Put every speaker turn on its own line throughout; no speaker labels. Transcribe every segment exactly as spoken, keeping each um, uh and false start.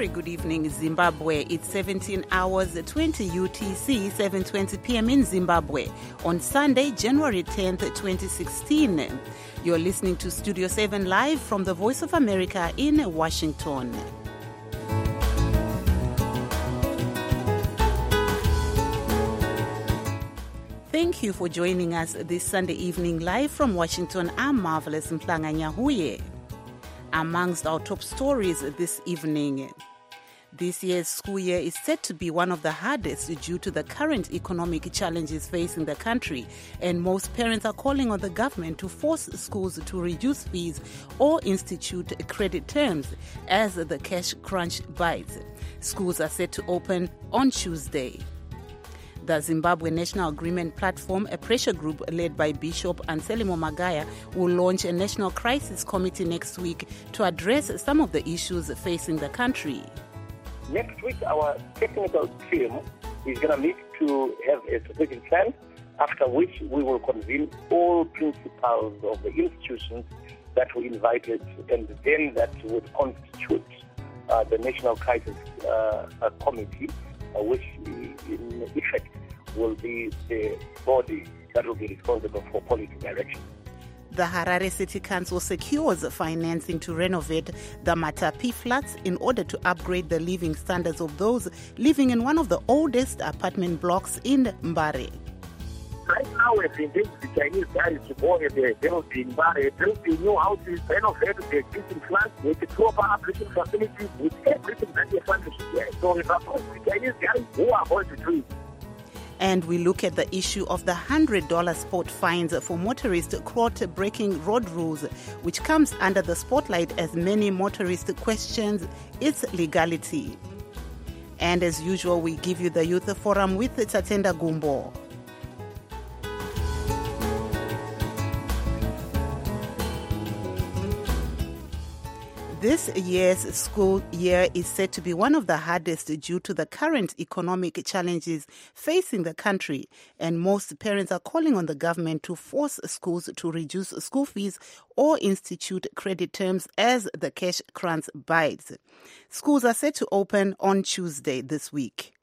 very good evening, Zimbabwe. It's seventeen hours, twenty U T C, seven twenty p.m. in Zimbabwe on Sunday, January tenth, twenty sixteen. You're listening to Studio seven live from the Voice of America in Washington. Thank you for joining us this Sunday evening live from Washington. I'm Marvelous Mhlanga Nyahuye. Amongst our top stories this evening, this year's school year is set to be one of the hardest due to the current economic challenges facing the country, and most parents are calling on the government to force schools to reduce fees or institute credit terms as the cash crunch bites. Schools are set to open on Tuesday. The Zimbabwe National Agreement Platform, a pressure group led by Bishop Anselmo Magaya, will launch a national crisis committee next week to address some of the issues facing the country.
Next week, our technical team is going to meet to have a strategic plan, after which we will convene all principals of the institutions that were invited, and then that would constitute uh, the National Crisis uh, Committee, Uh, which in effect will be the body that will be responsible for policy direction.
The Harare City Council secures financing to renovate the Matapi flats in order to upgrade the living standards of those living in one of the oldest apartment blocks in Mbare.
Right now, we've been taking the Chinese guys to go and they build in Mbare, build the new houses, renovate the existing flats with the proper application facilities, with everything that they want to share. So we propose the Chinese guys who are going to do it.
And we look at the issue of the one hundred dollars sport fines for motorists caught breaking road rules, which comes under the spotlight as many motorists question its legality. And as usual, we give you the Youth Forum with Tatenda Gumbo. This year's school year is said to be one of the hardest due to the current economic challenges facing the country, and most parents are calling on the government to force schools to reduce school fees or institute credit terms as the cash crunch bites. Schools are set to open on Tuesday this week.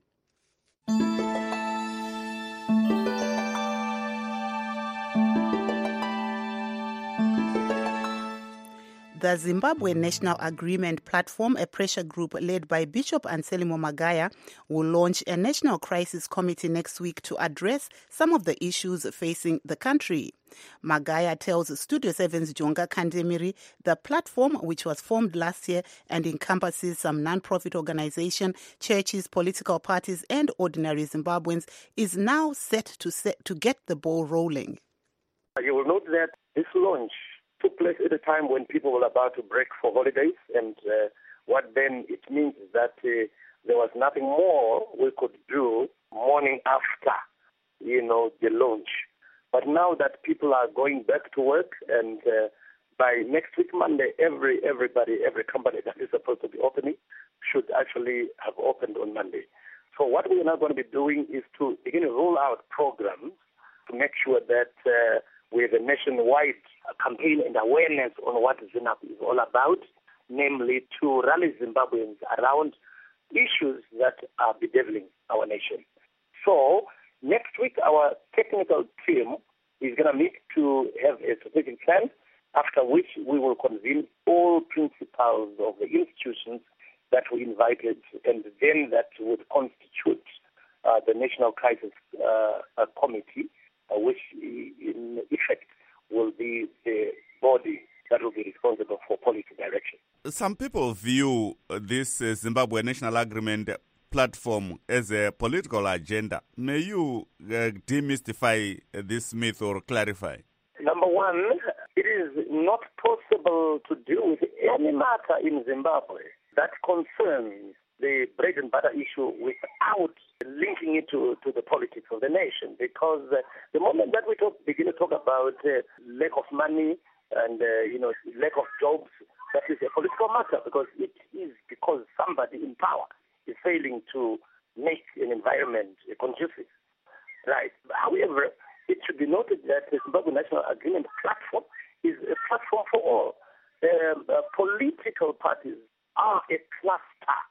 The Zimbabwe National Agreement Platform, a pressure group led by Bishop Anselmo Magaya, will launch a national crisis committee next week to address some of the issues facing the country. Magaya tells Studio seven's Jonga Kandemiri the platform, which was formed last year and encompasses some non-profit organizations, churches, political parties, and ordinary Zimbabweans, is now set to set to get the ball rolling.
You will note that this launch took place at a time when people were about to break for holidays, and uh, what then it means is that uh, there was nothing more we could do morning after, you know, the launch. But now that people are going back to work, and uh, by next week Monday, every everybody, every company that is supposed to be opening should actually have opened on Monday. So what we are now going to be doing is to begin to roll out programs to make sure that uh, we have a nationwide campaign and awareness on what ZINAP is all about, namely to rally Zimbabweans around issues that are bedeviling our nation. So next week, our technical team is going to meet to have a strategic plan, after which we will convene all principals of the institutions that were invited, and then that would constitute uh, the National Crisis uh, Committee, Uh, which in effect will be the body that will be responsible for policy direction.
Some people view this uh, Zimbabwe National Agreement platform as a political agenda. May you uh, demystify this myth or clarify?
Number one, it is not possible to deal with any matter in Zimbabwe that concerns the bread and butter issue without linking it to, to the politics of the nation. Because uh, the moment that we talk, begin to talk about uh, lack of money and uh, you know lack of jobs, that is a political matter, because it is because somebody in power is failing to make an environment uh, conducive. Right. However, it should be noted that the Zimbabwe National Agreement platform is a platform for all. Um, uh, political parties are a cluster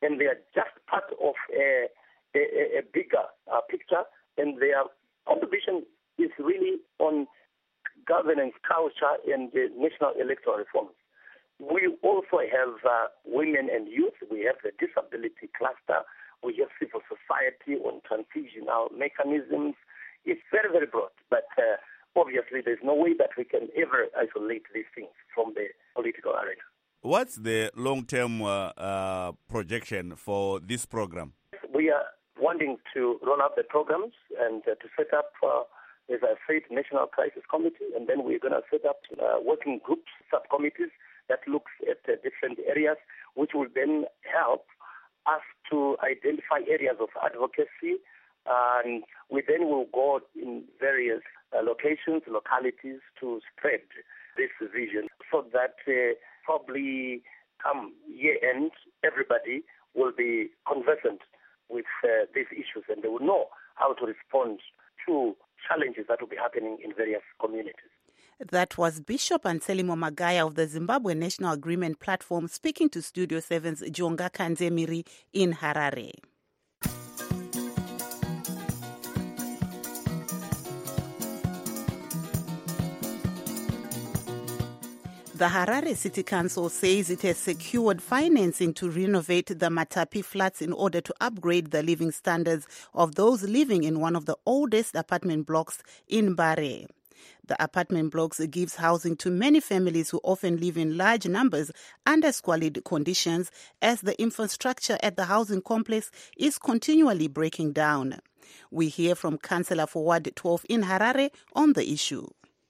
and they are just part of a, a, a bigger uh, picture, and their contribution is really on governance, culture, and uh, national electoral reforms. We also have uh, women and youth. We have the disability cluster. We have civil society on transitional mechanisms. It's very, very broad, but uh, obviously there's no way that we can ever isolate these things from the political arena.
What's the long-term uh, uh, projection for this program?
We are wanting to roll out the programs and uh, to set up, uh, as I said, National Crisis Committee, and then we're going to set up uh, working groups, subcommittees that looks at uh, different areas, which will then help us to identify areas of advocacy, and we then will go in various uh, locations, localities to spread this vision so that uh, probably come year end, everybody will be conversant with uh, these issues and they will know how to respond to challenges that will be happening in various communities.
That was Bishop Anselmo Magaya of the Zimbabwe National Agreement Platform speaking to Studio seven's Jonga Kanzemiri in Harare. The Harare City Council says it has secured financing to renovate the Matapi flats in order to upgrade the living standards of those living in one of the oldest apartment blocks in Mbare. The apartment blocks gives housing to many families who often live in large numbers under squalid conditions as the infrastructure at the housing complex is continually breaking down. We hear from Councillor for Ward twelve in Harare on the issue.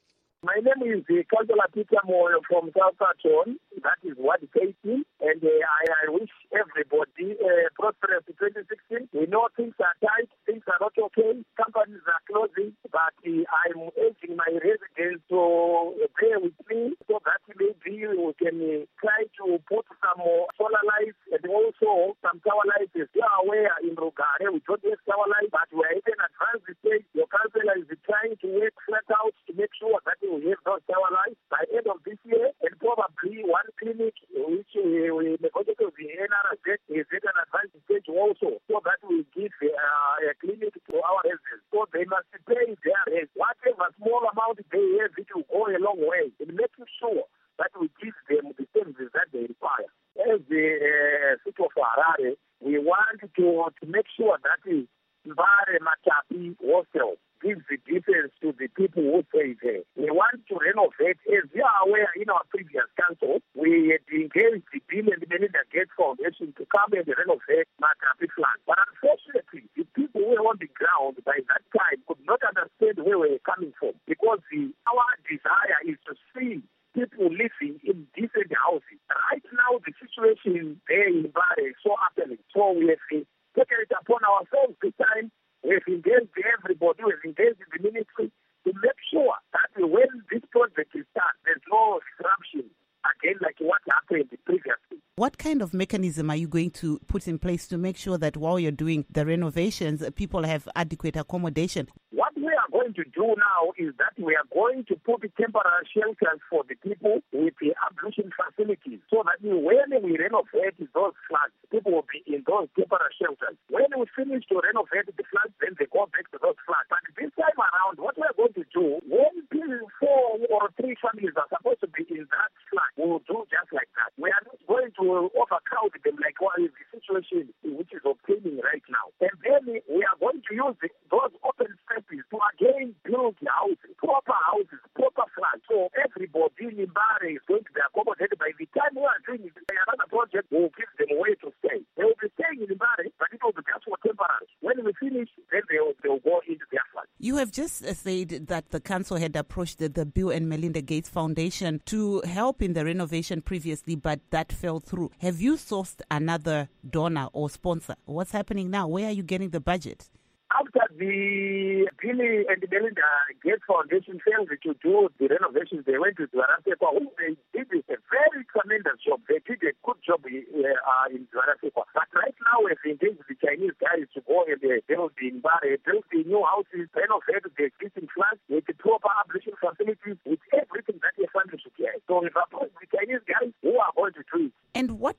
My name is uh, Councillor Peter Moyo from South Carton. That is Ward eighteen, and uh, I, I wish everybody uh, prosperous in twenty sixteen. We know things are tight, things are not okay, companies are closing, but uh, I'm urging my residents to uh, bear with me so that maybe we can uh, try to put some more solar lights and also some tower lights. If you are aware, in Rugare we don't have tower lights, but we are even advanced stage. Your councillor is trying to work flat out to make sure that we have those tower lights by end of this year, and probably one clinic which we, we negotiated with the N R Z is at an advanced stage also, so that we give uh, a clinic to our residents. So they must pay their rent. Whatever small amount they have, it will go a long way in making sure that we give them the services that they require. As the uh, city of Harare, we want to, to make sure that the Mbare Matapi hostel gives the difference to the people who stay there. We want to renovate. As you are aware, in our previous council, we had engaged the Bill and Melinda Gates Foundation to come and renovate Matapi flat. But unfortunately, the people who were on the ground by that time could not understand where we were coming from, because the, our desire is to see people living in decent housing. Right now, the situation there in Mbare is so appealing. So we have taken it upon ourselves this time. We've engaged everybody, we've engaged the ministry to make sure that when this project is started, there's no disruption again like what happened previously.
What kind of mechanism are you going to put in place to make sure that while you're doing the renovations, people have adequate accommodation?
What we are going to do now is that we are going to put temporary shelters for the people with the ablution facilities, so that when we renovate those flats, people will be in those temporary shelters. When we finish to renovate the flats, then they go back to those flats. But this time around, what we are going to do, when people, four or three families are supposed to be in that flat, we will do just like that. We are not going to overcrowd them like what is the situation which is obtaining right now. And then we are going to use the, those open spaces to again build houses, proper houses, proper flats. So everybody in Mbare is going to be accommodated. By the time we are doing another project, we will give them a way to stay. They will be staying in Mbare, but it will be just for temporary. When we finish, then they will, they will go into their flats.
You have just said that the council had approached the, the Bill and Melinda Gates Foundation to help in the renovation previously, but that fell through. Have you sourced another donor or sponsor? What's happening now? Where are you getting the budget?
After the Bill and Melinda Gates Foundation failed to do the renovations, they went to Dwarasekwa. They did a very tremendous job. They did a good job uh, in Dwarasekwa. But right now, we've engaged the Chinese guys to go and uh, build in Mbare, build the new houses, renovate the existing flats with the proper ablution facilities, with everything that a family should get. So we've approached the Chinese guys who are going to do it.
And what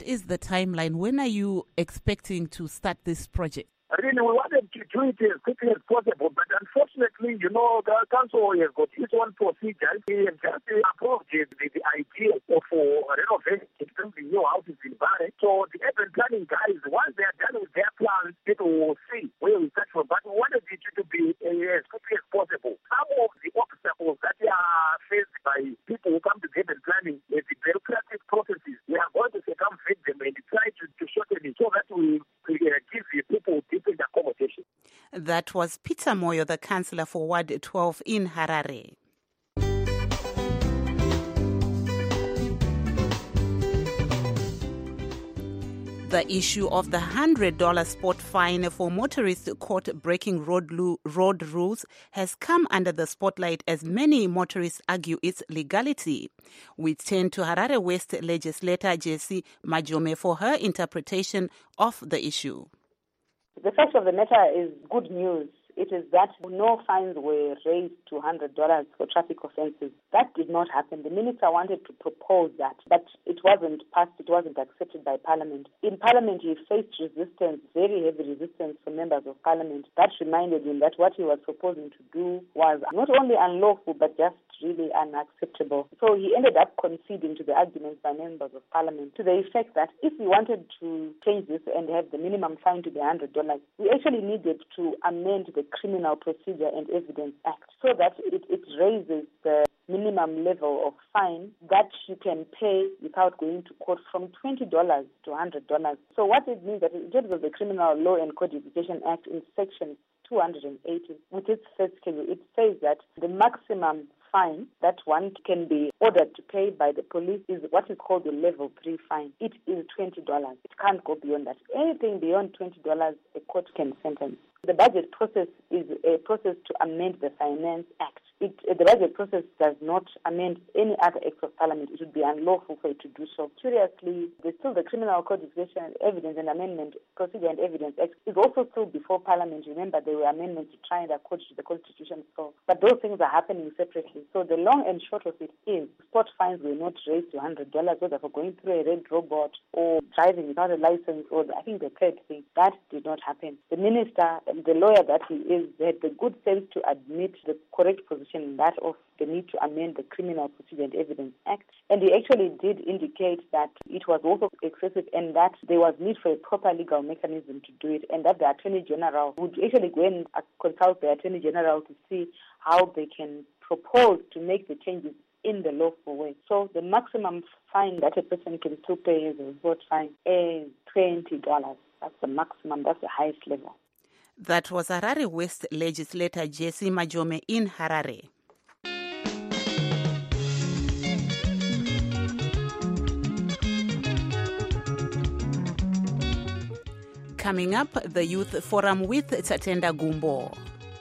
what is the timeline? When are you expecting to start this project?
Really, we wanted to do it as quickly as possible, but unfortunately, you know, the council has got its own procedures. We have just approved the, the, the idea of uh, renovating the new houses in Bari. So the urban planning guys, once they are done with their plans, people will see where we start from. But we wanted it to be uh, as quickly as possible. Some of the obstacles that are faced by people who come to urban planning, uh, the bureaucratic processes, we are going to circumvent them and try to, to shorten it so that we, we uh, give the people different accommodation.
That was Peter Moyo, the councillor for Ward twelve in Harare. The issue of the one hundred dollars sport fine for motorists caught breaking road, lo- road rules has come under the spotlight as many motorists argue its legality. We turn to Harare West legislator Jessie Majome for her interpretation of the issue.
The fact of the matter is good news. It is that no fines were raised to one hundred dollars for traffic offences. That did not happen. The minister wanted to propose that, but it wasn't passed, it wasn't accepted by Parliament. In Parliament, he faced resistance, very heavy resistance from members of Parliament. That reminded him that what he was proposing to do was not only unlawful, but just really unacceptable. So he ended up conceding to the arguments by members of Parliament to the effect that if we wanted to change this and have the minimum fine to be one hundred dollars, we actually needed to amend the Criminal Procedure and Evidence Act so that it, it raises the minimum level of fine that you can pay without going to court from twenty dollars to one hundred dollars. So what it means that in terms of the Criminal Law and Codification Act in section two hundred eighty, with its first schedule, it says that the maximum fine that one can be ordered to pay by the police is what is called the level three fine. It is twenty dollars. It can't go beyond that. Anything beyond twenty dollars, a court can sentence. The budget process is a process to amend the Finance Act. It, the budget process does not amend any other act of Parliament. It would be unlawful for it to do so. Curiously, there's still the Criminal Codification, Evidence and Amendment, Procedure and Evidence Act is also still before Parliament. Remember, there were amendments to try and accord to the Constitution. So, but those things are happening separately. So the long and short of it is, sport fines were not raised to one hundred dollars, whether for going through a red robot or driving without a license, or the, I think the third thing. That did not happen. The minister, the lawyer that he is, had the good sense to admit the correct position, that of the need to amend the Criminal Procedure and Evidence Act. And he actually did indicate that it was also excessive and that there was need for a proper legal mechanism to do it, and that the Attorney General would actually go and consult the Attorney General to see how they can propose to make the changes in the lawful way. So the maximum fine that a person can still pay as a sport fine is twenty dollars. That's the maximum, that's the highest level.
That was Harare West legislator Jessie Majome in Harare. Coming up, the Youth Forum with Tatenda Gumbo.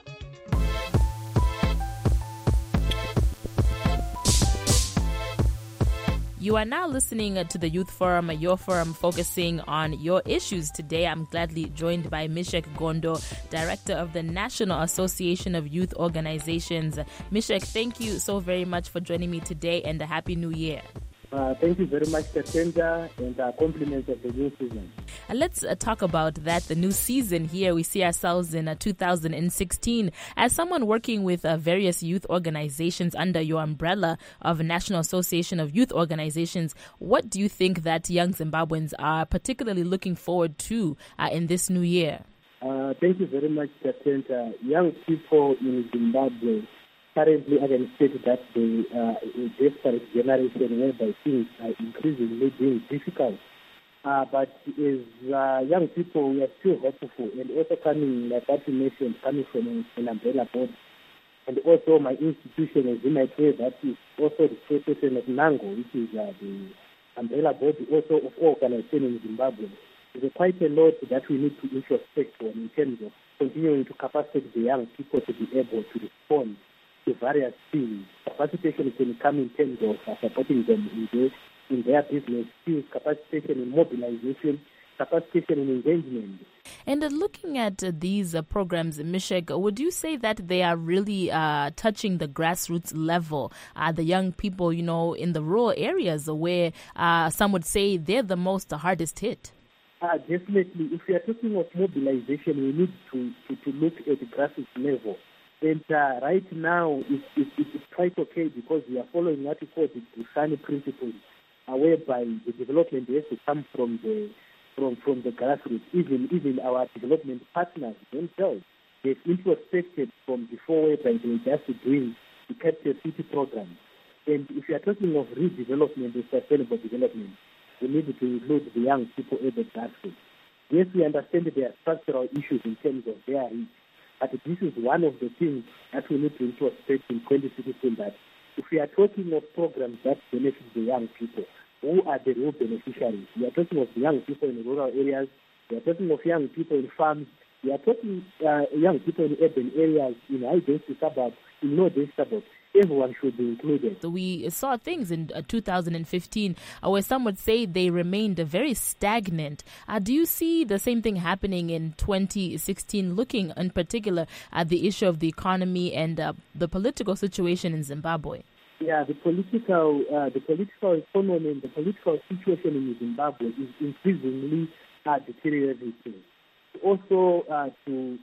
You are now listening to the Youth Forum, your forum focusing on your issues. Today, I'm gladly joined by Mishek Gondo, Director of the National Association of Youth Organizations. Mishek, thank you so very much for joining me today, and a Happy New Year.
Uh, thank you very much, Tatenda, and uh, compliments of the new season.
Uh, let's uh, talk about that, the new season here. We see ourselves in uh, two thousand sixteen. As someone working with uh, various youth organizations under your umbrella of National Association of Youth Organizations, what do you think that young Zimbabweans are particularly looking forward to uh, in this new year?
Uh, thank you very much, Tatenda. Young people in Zimbabwe currently, I can state that the uh, desperate generation whereby things are increasingly being difficult. Uh, but as uh, young people, we are still hopeful, and also coming, like what you mentioned, coming from an umbrella board. And also my institution, as you might say, that is also the association of NANGO, which is uh, the umbrella board also of organizations in Zimbabwe. There's quite a lot that we need to introspect on in terms of continuing to capacitate the young people to be able to respond to various things. Capacitation can come in terms of uh, supporting them in their, in their business skills, capacitation in mobilization, capacitation and engagement.
And uh, looking at uh, these uh, programs, Mishek, would you say that they are really uh, touching the grassroots level, uh, the young people, you know, in the rural areas where uh, some would say they're the most the hardest hit?
Uh, definitely. If we are talking of mobilization, we need to, to, to look at the grassroots level. And uh, right now, it's, it's, it's quite okay because we are following what we call the Busani principles, uh, whereby the development has to come from the from, from the grassroots. Even even our development partners themselves, they've introspected from before, whereby they were just doing the Capital City program. And if you are talking of redevelopment and sustainable development, we need to include the young people at the grassroots. Yes, we understand that there are structural issues in terms of their reach, but this is one of the things that we need to introspect in twenty sixteen, that if we are talking of programs that benefit the young people, who are the real beneficiaries? We are talking of young people in rural areas, we are talking of young people in farms, we are talking uh, young people in urban areas, in high-density suburbs, in low-density suburbs. Everyone should be included.
So we saw things in uh, two thousand fifteen uh, where some would say they remained uh, very stagnant. Uh, do you see the same thing happening in twenty sixteen, looking in particular at the issue of the economy and uh, the political situation in Zimbabwe?
Yeah, the political, uh, the political economy and the political situation in Zimbabwe is increasingly uh, deteriorating. Also, uh, to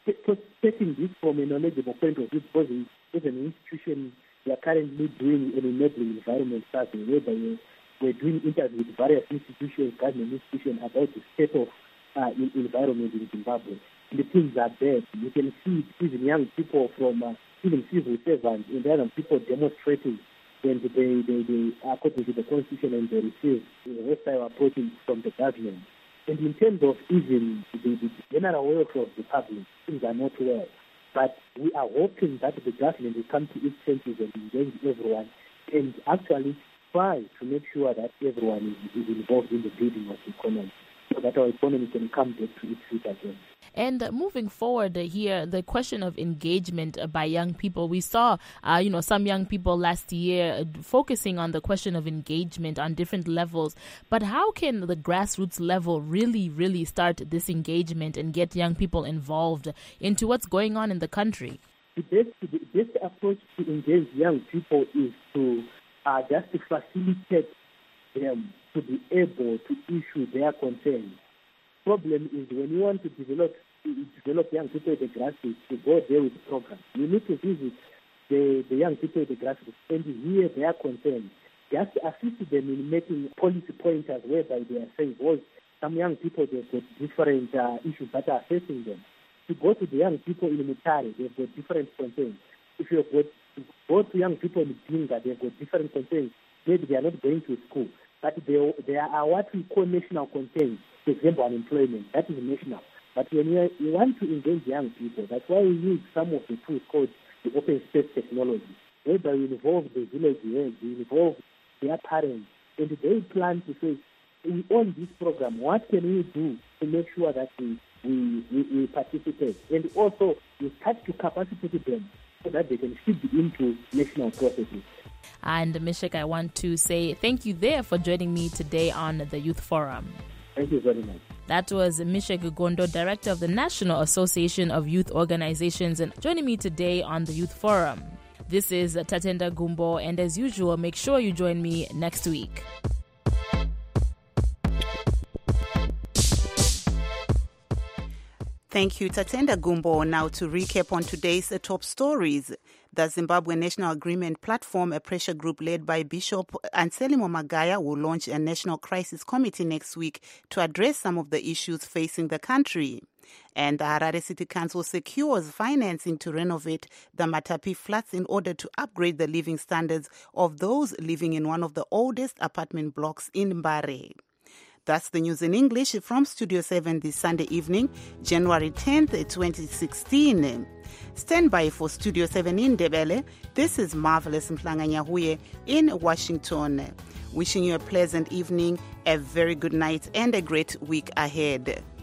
taking this from a knowledgeable point of view, because as an institution, we are currently doing an enabling environment survey, whereby we're, we're doing interviews with various institutions, government institutions, about the state of uh, environment in Zimbabwe. And the things are bad. You can see even young people from uh, even civil servants and other people demonstrating when they, they, they, according to the constitution, and they receive a hostile approach from the government. And in terms of even the, the general welfare of the public, things are not well. But we are hoping that the government will come to its senses and engage everyone and actually try to make sure that everyone is, is involved in the building of the economy, so that our economy can come back to its feet again.
And uh, moving forward uh, here, the question of engagement uh, by young people, we saw, uh, you know, some young people last year uh, focusing on the question of engagement on different levels. But how can the grassroots level really, really start this engagement and get young people involved into what's going on in the country?
The best, the best approach to engage young people is to uh, just to facilitate them to be able to issue their concerns. Problem is when you want to develop develop young people at the grassroots, to go there with the program, you need to visit the, the young people at the grassroots and hear their concerns. Just assist them in making policy pointers whereby they are saying, well, some young people, they've got different uh, issues that are facing them. To go to the young people in Mutare, they've got different concerns. If you go to, go to young people in Dinga, they've got different concerns. Maybe they are not going to school. But they, they are what we call national concerns. For example, unemployment, that is national. But when you, you want to engage young people, that's why we use some of the tools called the open space technology, whereby we involve the village heads, we involve their parents, and they plan to say, we own this program, what can we do to make sure that we, we, we, we participate? And also, we start to capacitate them so that they can feed into national processes.
And Mishek, I want to say thank you there for joining me today on the Youth Forum.
Thank you very much.
That was Mishek Gondo, Director of the National Association of Youth Organizations, and joining me today on the Youth Forum. This is Tatenda Gumbo, and as usual, make sure you join me next week.
Thank you, Tatenda Gumbo. Now to recap on today's uh, top stories. The Zimbabwe National Agreement Platform, a pressure group led by Bishop Anselmo Magaya, will launch a national crisis committee next week to address some of the issues facing the country. And the Harare City Council secures financing to renovate the Matapi flats in order to upgrade the living standards of those living in one of the oldest apartment blocks in Mbare. That's the news in English from Studio seven this Sunday evening, January tenth, twenty sixteen. Stand by for Studio seven in Ndebele. This is Marvelous Mhlanga Nyahuye in Washington. Wishing you a pleasant evening, a very good night, and a great week ahead.